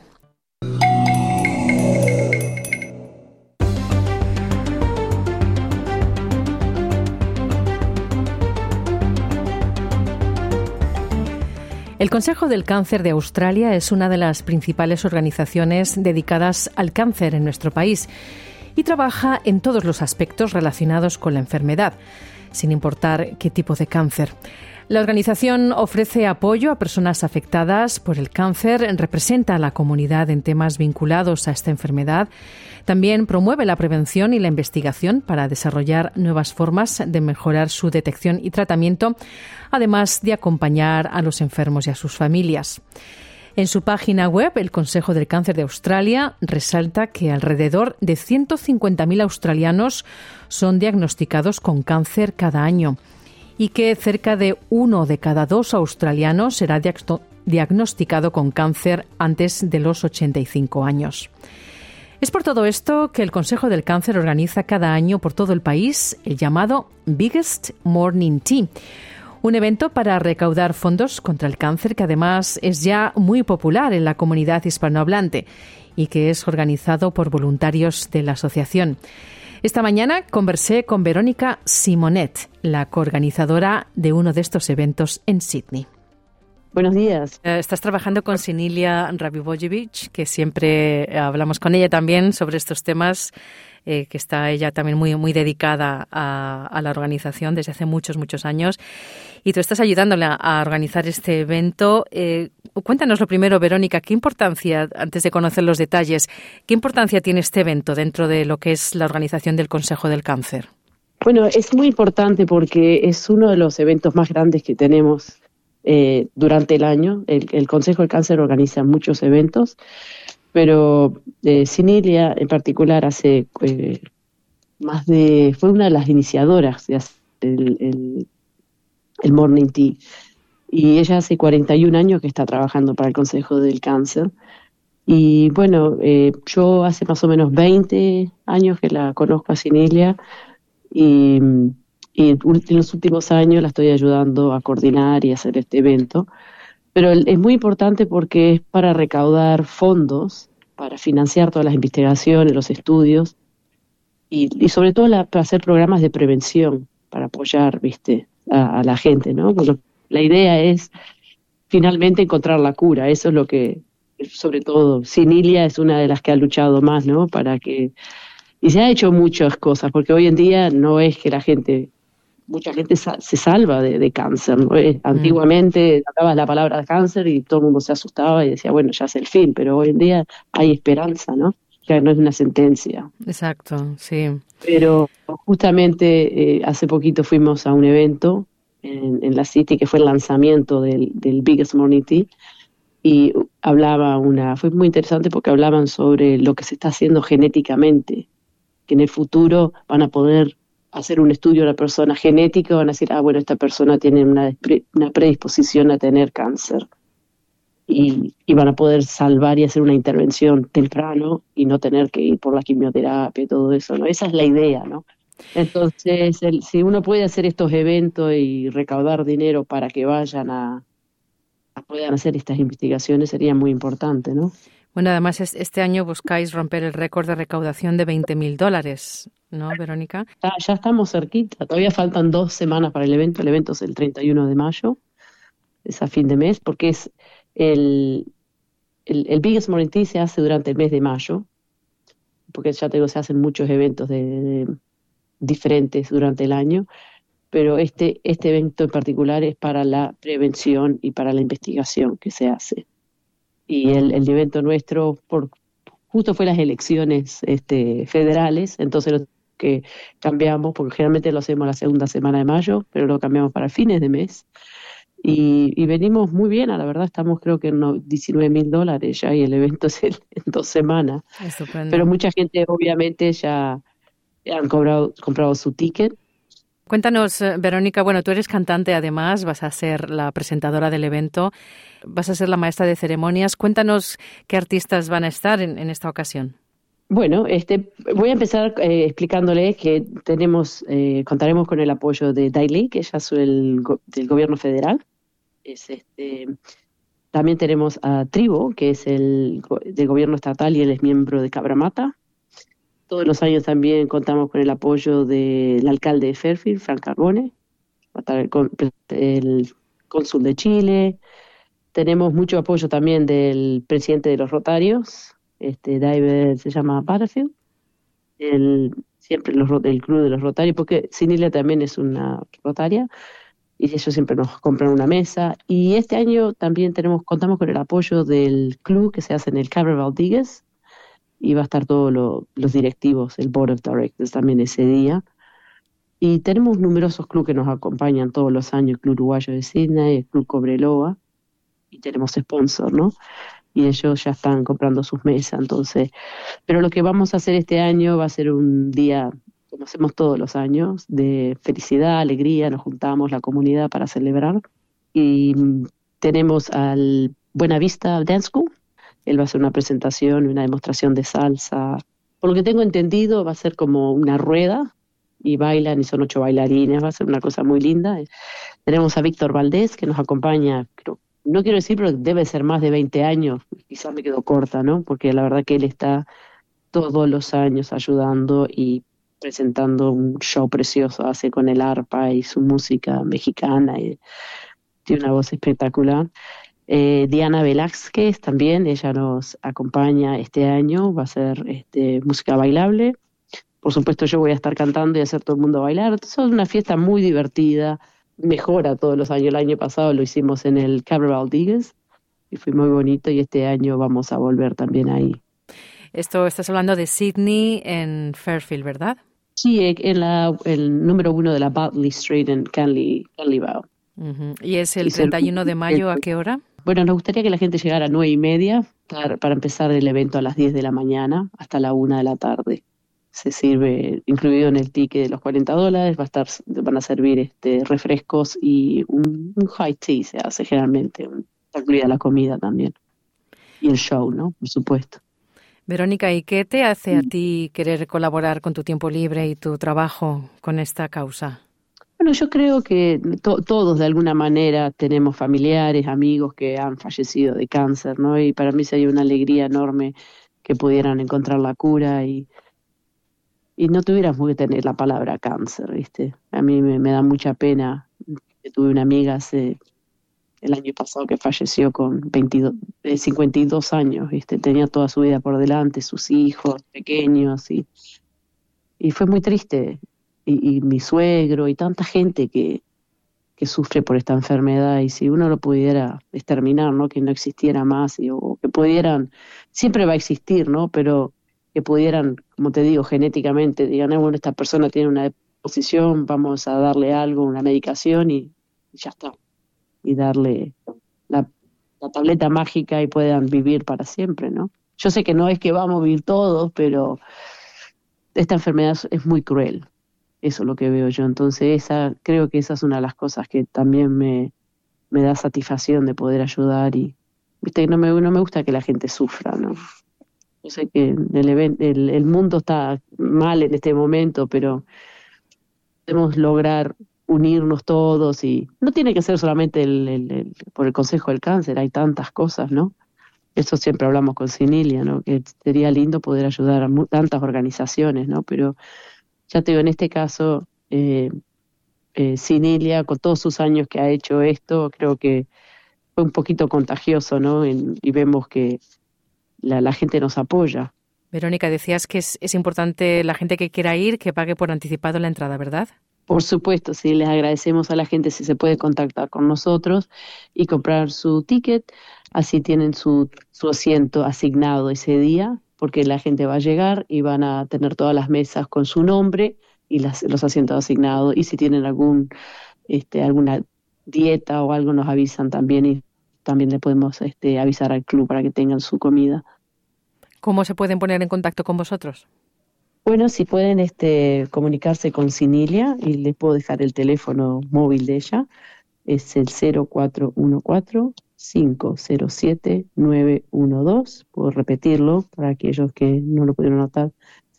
El Consejo del Cáncer de Australia es una de las principales organizaciones dedicadas al cáncer en nuestro país y trabaja en todos los aspectos relacionados con la enfermedad, sin importar qué tipo de cáncer. La organización ofrece apoyo a personas afectadas por el cáncer, representa a la comunidad en temas vinculados a esta enfermedad. También promueve la prevención y la investigación para desarrollar nuevas formas de mejorar su detección y tratamiento, además de acompañar a los enfermos y a sus familias. En su página web, el Consejo del Cáncer de Australia resalta que alrededor de 150.000 australianos son diagnosticados con cáncer cada año y que cerca de 1 de cada 2 australianos será diagnosticado con cáncer antes de los 85 años. Es por todo esto que el Consejo del Cáncer organiza cada año por todo el país el llamado Biggest Morning Tea, un evento para recaudar fondos contra el cáncer que además es ya muy popular en la comunidad hispanohablante y que es organizado por voluntarios de la asociación. Esta mañana conversé con Verónica Simonet, la coorganizadora de uno de estos eventos en Sydney. Buenos días. Estás trabajando con Sinilia Rabibojevic, que siempre hablamos con ella también sobre estos temas, que está ella también muy dedicada a la organización desde hace muchos años. Y tú estás ayudándola a organizar este evento. Cuéntanos lo primero, Verónica, ¿qué importancia, antes de conocer los detalles, qué importancia tiene este evento dentro de lo que es la organización del Consejo del Cáncer? Bueno, es muy importante porque es uno de los eventos más grandes que tenemos durante el año. El Consejo del Cáncer organiza muchos eventos, pero Sinilia en particular fue una de las iniciadoras de el Morning Tea, y ella hace 41 años que está trabajando para el Consejo del Cáncer. Y bueno, yo hace más o menos 20 años que la conozco a Sinilia, y en los últimos años la estoy ayudando a coordinar y hacer este evento. Pero es muy importante porque es para recaudar fondos, para financiar todas las investigaciones, los estudios, y sobre todo para hacer programas de prevención, para apoyar, a la gente, ¿no? Bueno, la idea es finalmente encontrar la cura. Eso es lo que, sobre todo, Sinilia es una de las que ha luchado más, ¿no? Y se ha hecho muchas cosas, porque hoy en día no es que mucha gente se salva de cáncer, ¿no? Antiguamente hablabas la palabra cáncer y todo el mundo se asustaba y decía, bueno, ya es el fin, pero hoy en día hay esperanza, ¿no? Ya no es una sentencia. Exacto, sí. Pero justamente hace poquito fuimos a un evento en la City, que fue el lanzamiento del Biggest Morning Tea, y fue muy interesante porque hablaban sobre lo que se está haciendo genéticamente, que en el futuro van a poder hacer un estudio de la persona genética, van a decir, bueno, esta persona tiene una predisposición a tener cáncer. y van a poder salvar y hacer una intervención temprano y no tener que ir por la quimioterapia y todo eso, ¿no? Esa es la idea, ¿no? Entonces, si uno puede hacer estos eventos y recaudar dinero para que vayan puedan hacer estas investigaciones, sería muy importante, ¿no? Bueno, además este año buscáis romper el récord de recaudación de $20,000, ¿no, Verónica? Ya estamos cerquita, todavía faltan 2 semanas para el evento es el 31 de mayo, es a fin de mes, porque es el Biggest Morning se hace durante el mes de mayo, porque ya te digo, se hacen muchos eventos diferentes durante el año, pero este evento en particular es para la prevención y para la investigación que se hace. Y el evento nuestro, justo fue las elecciones federales, entonces lo que cambiamos, porque generalmente lo hacemos la segunda semana de mayo, pero lo cambiamos para fines de mes. Y venimos muy bien, a la verdad, estamos creo que en $19,000 ya, y el evento es en 2 semanas. Estupendo. Pero mucha gente obviamente ya han comprado su ticket. Cuéntanos, Verónica, bueno, tú eres cantante además, vas a ser la presentadora del evento, vas a ser la maestra de ceremonias. Cuéntanos qué artistas van a estar en esta ocasión. Bueno, voy a empezar explicándoles que contaremos con el apoyo de Dailey, que ella es del gobierno federal. También tenemos a Tribo, que es del gobierno estatal y él es miembro de Cabramatta. Todos los años también contamos con el apoyo del alcalde de Fairfield, Frank Carbone, va a estar el cónsul de Chile. Tenemos mucho apoyo también del presidente de los Rotarios, David se llama Butterfield, siempre el club de los Rotarios, porque Sinilia también es una rotaria, y ellos siempre nos compran una mesa. Y este año también contamos con el apoyo del club que se hace en el Cabra Valdigues, y va a estar todos los directivos, el Board of Directors también ese día. Y tenemos numerosos clubes que nos acompañan todos los años, el Club Uruguayo de Sydney, el Club Cobreloa, y tenemos sponsor, ¿no? Y ellos ya están comprando sus mesas, entonces. Pero lo que vamos a hacer este año va a ser un día, como hacemos todos los años, de felicidad, alegría, nos juntamos la comunidad para celebrar. Y tenemos al Buena Vista Dance School. Él va a hacer una presentación, una demostración de salsa. Por lo que tengo entendido, va a ser como una rueda y bailan, y son 8 bailarines, va a ser una cosa muy linda. Tenemos a Víctor Valdés, que nos acompaña, no quiero decir, pero debe ser más de 20 años, quizás me quedo corta, ¿no? Porque la verdad que él está todos los años ayudando y presentando un show precioso, hace con el arpa y su música mexicana, y tiene una voz espectacular. Diana Velázquez también, ella nos acompaña este año, va a hacer música bailable. Por supuesto yo voy a estar cantando y hacer todo el mundo bailar. Es una fiesta muy divertida, mejora todos los años. El año pasado lo hicimos en el Cabra Valdigues y fue muy bonito, y este año vamos a volver también ahí. Estás hablando de Sydney en Fairfield, ¿verdad? Sí, en el número 1 de la Bartley Street en Canleyville. Uh-huh. ¿Y es el 31 de mayo a qué hora? Bueno, nos gustaría que la gente llegara a 9:30 para empezar el evento a las 10 de la mañana hasta la 1 de la tarde. Se sirve, incluido en el ticket de los $40, van a servir refrescos y un high tea se hace generalmente, está incluida la comida también. Y el show, ¿no? Por supuesto. Verónica, ¿y qué te hace a ti querer colaborar con tu tiempo libre y tu trabajo con esta causa? Bueno, yo creo que todos de alguna manera tenemos familiares, amigos que han fallecido de cáncer, ¿no? Y para mí sería una alegría enorme que pudieran encontrar la cura y no tuviéramos que tener la palabra cáncer, ¿viste? A mí me da mucha pena. Tuve una amiga el año pasado que falleció con 52 años, ¿viste? Tenía toda su vida por delante, sus hijos pequeños, y fue muy triste. Y mi suegro y tanta gente que sufre por esta enfermedad, y si uno lo pudiera exterminar, ¿no? Que no existiera más, o que pudieran, siempre va a existir, ¿no? Pero que pudieran, como te digo, genéticamente, digan, bueno, esta persona tiene una deposición, vamos a darle algo, una medicación y ya está. Y darle la tableta mágica y puedan vivir para siempre, ¿no? Yo sé que no es que vamos a vivir todos, pero esta enfermedad es muy cruel. Eso es lo que veo yo. Entonces creo que esa es una de las cosas que también me da satisfacción de poder ayudar y viste, no me gusta que la gente sufra, ¿no? Yo sé que el mundo está mal en este momento, pero podemos lograr unirnos todos, y no tiene que ser solamente por el Consejo del Cáncer, hay tantas cosas, ¿no? Eso siempre hablamos con Sinilia, ¿no? Que sería lindo poder ayudar a tantas organizaciones, ¿no? Pero ya te digo, en este caso, Sinilia, con todos sus años que ha hecho esto, creo que fue un poquito contagioso, ¿no? Y vemos que la gente nos apoya. Verónica, decías que es importante la gente que quiera ir, que pague por anticipado la entrada, ¿verdad? Por supuesto, sí, les agradecemos a la gente si se puede contactar con nosotros y comprar su ticket, así tienen su asiento asignado ese día, porque la gente va a llegar y van a tener todas las mesas con su nombre y los asientos asignados, y si tienen alguna dieta o algo nos avisan también, y también le podemos avisar al club para que tengan su comida. ¿Cómo se pueden poner en contacto con vosotros? Bueno, si pueden comunicarse con Sinilia, y les puedo dejar el teléfono móvil de ella, es el 0414-507-912, puedo repetirlo para aquellos que no lo pudieron notar,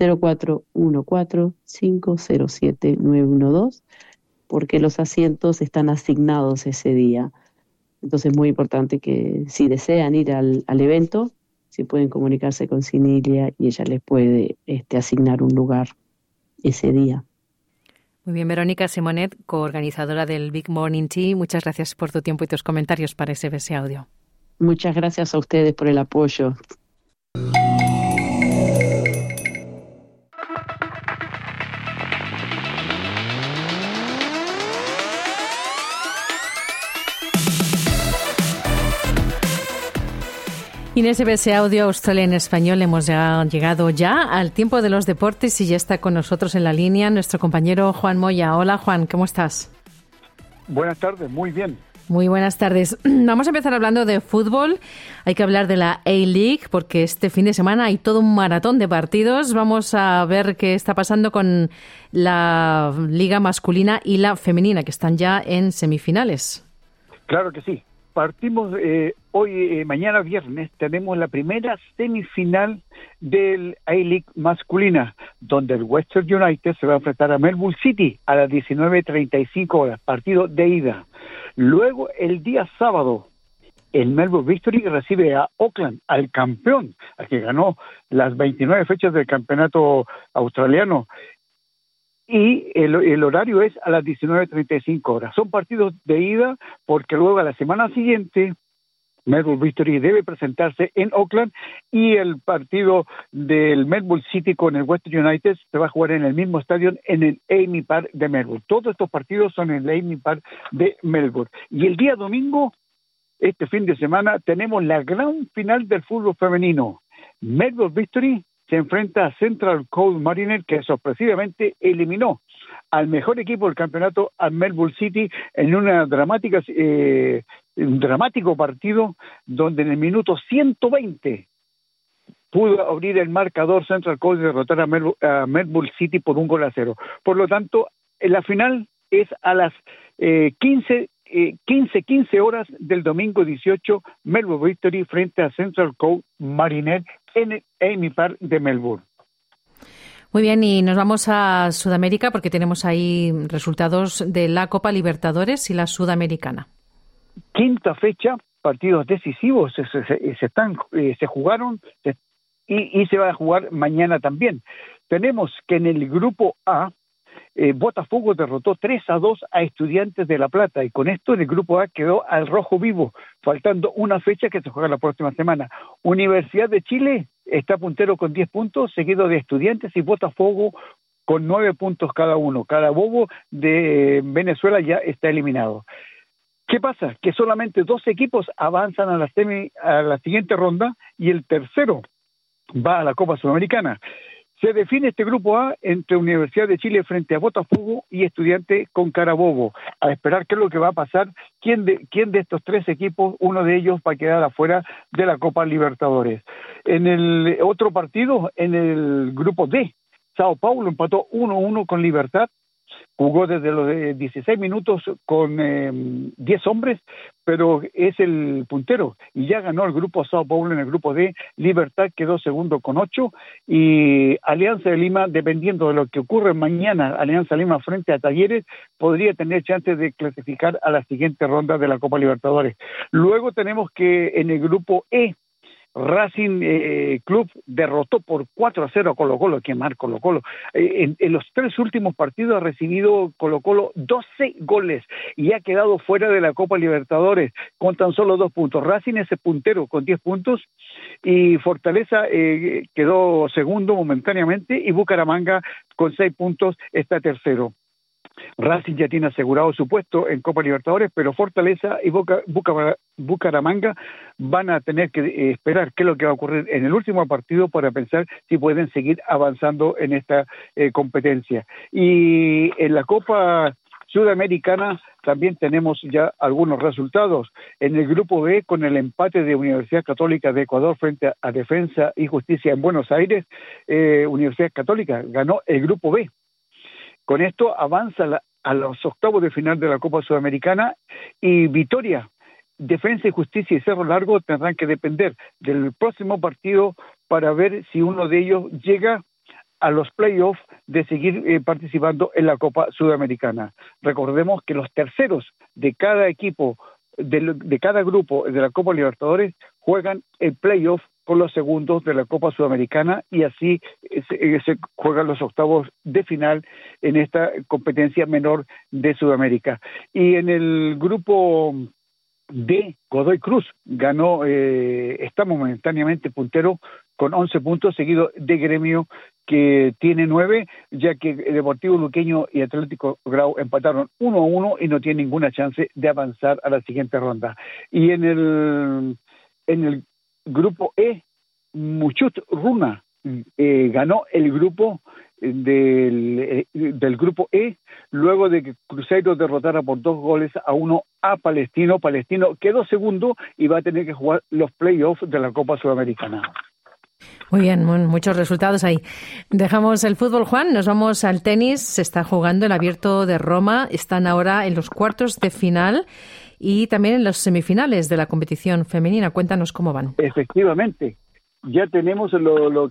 0414-507-912, porque los asientos están asignados ese día. Entonces es muy importante que si desean ir al evento, si pueden comunicarse con Sinilia y ella les puede asignar un lugar ese día. Muy bien, Verónica Simonet, coorganizadora del Big Morning Tea, muchas gracias por tu tiempo y tus comentarios para SBS Audio. Muchas gracias a ustedes por el apoyo. Y en SBS Audio Australia en Español hemos llegado ya al tiempo de los deportes, y ya está con nosotros en la línea nuestro compañero Juan Moya. Hola Juan, ¿cómo estás? Buenas tardes, muy bien. Muy buenas tardes. Vamos a empezar hablando de fútbol. Hay que hablar de la A-League porque este fin de semana hay todo un maratón de partidos. Vamos a ver qué está pasando con la liga masculina y la femenina, que están ya en semifinales. Claro que sí. Partimos hoy, mañana viernes, tenemos la primera semifinal del A-League masculina, donde el Western United se va a enfrentar a Melbourne City a las 19:35 horas, partido de ida. Luego, el día sábado, el Melbourne Victory recibe a Auckland, al campeón, al que ganó las 29 fechas del campeonato australiano. Y el horario es a las 19:35 horas. Son partidos de ida porque luego a la semana siguiente Melbourne Victory debe presentarse en Auckland, y el partido del Melbourne City con el Western United se va a jugar en el mismo estadio, en el AAMI Park de Melbourne. Todos estos partidos son en el AAMI Park de Melbourne. Y el día domingo, este fin de semana, tenemos la gran final del fútbol femenino. Melbourne Victory se enfrenta a Central Coast Mariners, que sorpresivamente eliminó al mejor equipo del campeonato, a Melbourne City, en un dramático partido donde en el minuto 120 pudo abrir el marcador Central Coast y derrotar a Melbourne City por 1-0. Por lo tanto, la final es a las 15 horas del domingo 18, Melbourne Victory frente a Central Coast Mariners en el AAMI Park de Melbourne. Muy bien, y nos vamos a Sudamérica porque tenemos ahí resultados de la Copa Libertadores y la Sudamericana. Quinta fecha, partidos decisivos se jugaron y se va a jugar mañana también. Tenemos que en el grupo A, Botafogo derrotó 3-2 a Estudiantes de La Plata, y con esto en el grupo A quedó al rojo vivo, faltando una fecha que se juega la próxima semana. Universidad de Chile está puntero con 10 puntos, seguido de Estudiantes y Botafogo con 9 puntos cada uno. Carabobo de Venezuela ya está eliminado. ¿Qué pasa? Que solamente 2 equipos avanzan a la siguiente ronda, y el tercero va a la Copa Sudamericana. Se define este grupo A entre Universidad de Chile frente a Botafogo y Estudiantes con Carabobo. A esperar qué es lo que va a pasar, quién de estos 3 equipos, uno de ellos va a quedar afuera de la Copa Libertadores. En el otro partido, en el grupo D, Sao Paulo empató 1-1 con Libertad, Jugó desde los 16 minutos con 10 hombres, pero es el puntero y ya ganó el grupo Sao Paulo en el grupo D. Libertad quedó segundo con 8 y Alianza de Lima, dependiendo de lo que ocurre mañana, Alianza Lima frente a Talleres, podría tener chances de clasificar a la siguiente ronda de la Copa Libertadores. Luego tenemos que en el grupo E, Racing Club derrotó por 4-0 a Colo-Colo. Qué mal Colo-Colo. En los 3 últimos partidos ha recibido Colo-Colo 12 goles y ha quedado fuera de la Copa Libertadores con tan solo 2 puntos. Racing es el puntero con 10 puntos y Fortaleza quedó segundo momentáneamente y Bucaramanga con 6 puntos está tercero. Racing ya tiene asegurado su puesto en Copa Libertadores, pero Fortaleza y Bucaramanga van a tener que esperar qué es lo que va a ocurrir en el último partido para pensar si pueden seguir avanzando en esta competencia. Y en la Copa Sudamericana también tenemos ya algunos resultados. En el grupo B, con el empate de Universidad Católica de Ecuador frente a Defensa y Justicia en Buenos Aires, Universidad Católica ganó el grupo B. Con esto avanza a los octavos de final de la Copa Sudamericana y Vitória, Defensa y Justicia y Cerro Largo tendrán que depender del próximo partido para ver si uno de ellos llega a los playoffs de seguir participando en la Copa Sudamericana. Recordemos que los terceros de cada equipo, de cada grupo de la Copa Libertadores juegan el playoff con los segundos de la Copa Sudamericana y así se juegan los octavos de final en esta competencia menor de Sudamérica. Y en el grupo D, Godoy Cruz ganó, está momentáneamente puntero con 11 puntos, seguido de Gremio que tiene 9, ya que Deportivo Luqueño y Atlético Grau empataron 1-1 y no tiene ninguna chance de avanzar a la siguiente ronda. Y en el grupo E, Muchut Runa ganó el grupo del grupo E, luego de que Cruzeiro derrotara por 2-1 a Palestino. Palestino quedó segundo y va a tener que jugar los playoffs de la Copa Sudamericana. Muy bien, muchos resultados ahí. Dejamos el fútbol, Juan, nos vamos al tenis. Se está jugando el Abierto de Roma. Están ahora en los cuartos de final y también en los semifinales de la competición femenina. Cuéntanos cómo van. Efectivamente, ya tenemos lo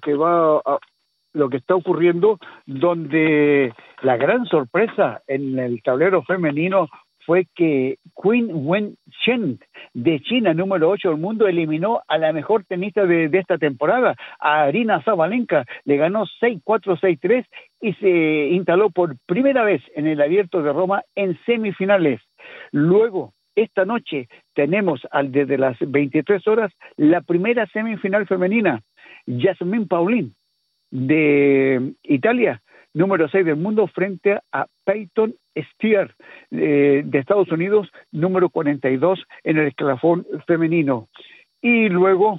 que está ocurriendo, donde la gran sorpresa en el tablero femenino fue que Qin Wenchen de China, número 8 del mundo, eliminó a la mejor tenista de esta temporada, a Aryna Sabalenka. Le ganó 6-4, 6-3 y se instaló por primera vez en el Abierto de Roma en semifinales. Luego, esta noche tenemos desde las 23 horas la primera semifinal femenina. Jasmine Paulin de Italia, número 6 del mundo, frente a Peyton Steer de Estados Unidos, número 42 en el escalafón femenino. Y luego,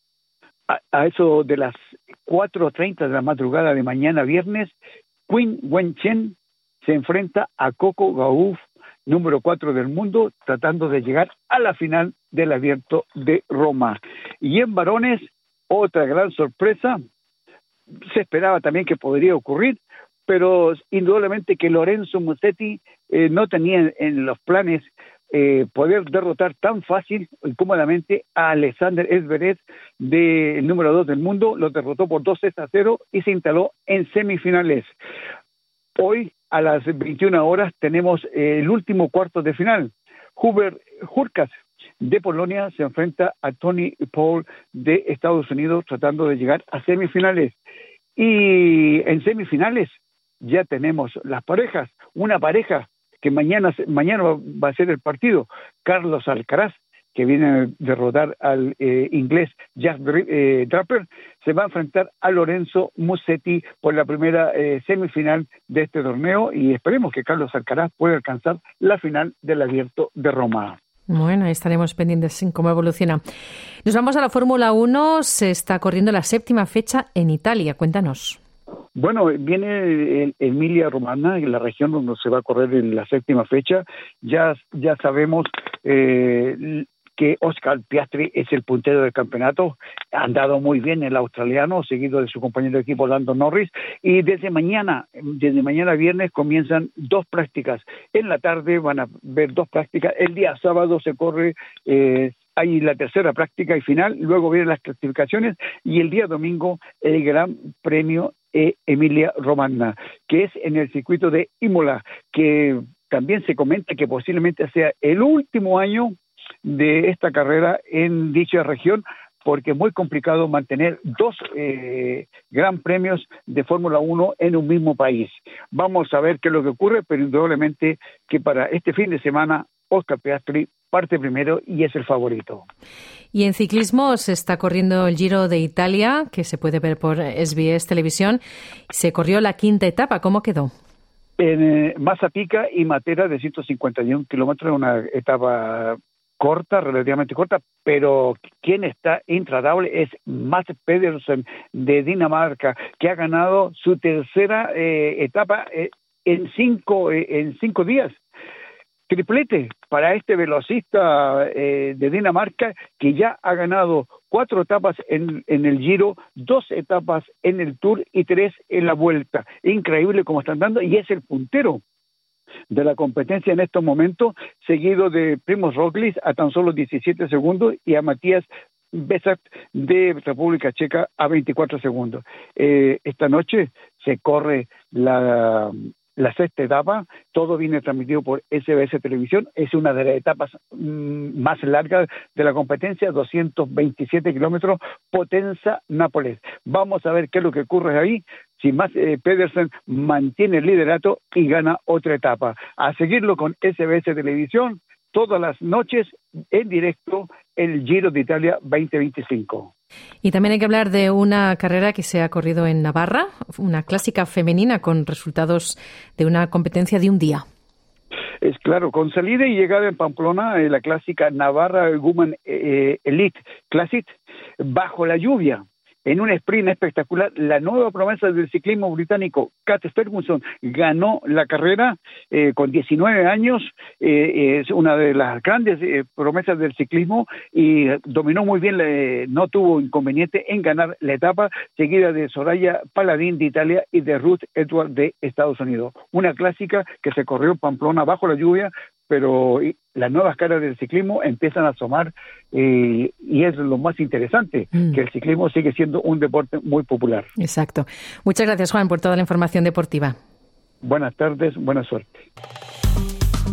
a eso de las 4:30 de la madrugada de mañana viernes, Qin Wenchen se enfrenta a Coco Gauff, número 4 del mundo, tratando de llegar a la final del Abierto de Roma. Y en varones, otra gran sorpresa, se esperaba también que podría ocurrir, pero indudablemente que Lorenzo Musetti no tenía en los planes poder derrotar tan fácil y cómodamente a Alexander Zverev, del número 2 del mundo. Lo derrotó por 2-0 y se instaló en semifinales. Hoy, a las 21 horas, tenemos el último cuarto de final. Hubert Hurkacz de Polonia se enfrenta a Tony Paul de Estados Unidos, tratando de llegar a semifinales. Y en semifinales ya tenemos las parejas. Una pareja que mañana va a ser el partido. Carlos Alcaraz, que viene a derrotar al inglés Jack Draper, se va a enfrentar a Lorenzo Musetti por la primera semifinal de este torneo, y esperemos que Carlos Alcaraz pueda alcanzar la final del Abierto de Roma. Bueno, ahí estaremos pendientes en cómo evoluciona. Nos vamos a la Fórmula 1. Se está corriendo la 7ª fecha en Italia. Cuéntanos. Bueno, viene Emilia Romagna, en la región donde se va a correr en la 7ª fecha. Ya sabemos que que Oscar Piastri es el puntero del campeonato. Ha andado muy bien el australiano, seguido de su compañero de equipo Lando Norris, y desde mañana viernes comienzan 2 prácticas. En la tarde van a ver 2 prácticas. El día sábado se corre hay la tercera práctica y final, luego vienen las clasificaciones y el día domingo el Gran Premio Emilia Romagna, que es en el circuito de Imola, que también se comenta que posiblemente sea el último año de esta carrera en dicha región, porque es muy complicado mantener 2 gran premios de Fórmula 1 en un mismo país. Vamos a ver qué es lo que ocurre, pero indudablemente que para este fin de semana Oscar Piastri parte primero y es el favorito. Y en ciclismo se está corriendo el Giro de Italia, que se puede ver por SBS Televisión. Se corrió la 5ª etapa. ¿Cómo quedó? En Mazzapica y Matera de 151 kilómetros, una etapa corta, relativamente corta, pero quien está intratable es Mads Pedersen de Dinamarca, que ha ganado su tercera etapa en 5 días. Triplete para este velocista de Dinamarca, que ya ha ganado 4 etapas en el Giro, 2 etapas en el Tour y 3 en la Vuelta. Increíble cómo están dando, y es el puntero de la competencia en estos momentos, seguido de Primož Roglič a tan solo 17 segundos y a Matías Besat de República Checa a 24 segundos. Esta noche se corre la 6ª etapa, todo viene transmitido por SBS Televisión, es una de las etapas más largas de la competencia, 227 kilómetros, Potenza-Nápoles. Vamos a ver qué es lo que ocurre ahí, si Mads Pedersen mantiene el liderato y gana otra etapa. A seguirlo con SBS Televisión, todas las noches en directo, el Giro de Italia 2025. Y también hay que hablar de una carrera que se ha corrido en Navarra, una clásica femenina con resultados de una competencia de un día. Es claro, con salida y llegada en Pamplona, la clásica Navarra Women Elite Classic, bajo la lluvia, en un sprint espectacular, la nueva promesa del ciclismo británico, Kat Ferguson, ganó la carrera con 19 años, es una de las grandes promesas del ciclismo y dominó muy bien, no tuvo inconveniente en ganar la etapa, seguida de Soraya Paladín de Italia y de Ruth Edwards de Estados Unidos. Una clásica que se corrió en Pamplona bajo la lluvia, pero las nuevas caras del ciclismo empiezan a asomar y es lo más interesante, que el ciclismo sigue siendo un deporte muy popular. Exacto. Muchas gracias, Juan, por toda la información deportiva. Buenas tardes, buena suerte.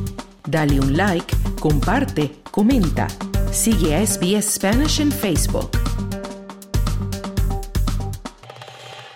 Dale un like, comparte, comenta. Sigue a SBS Spanish en Facebook.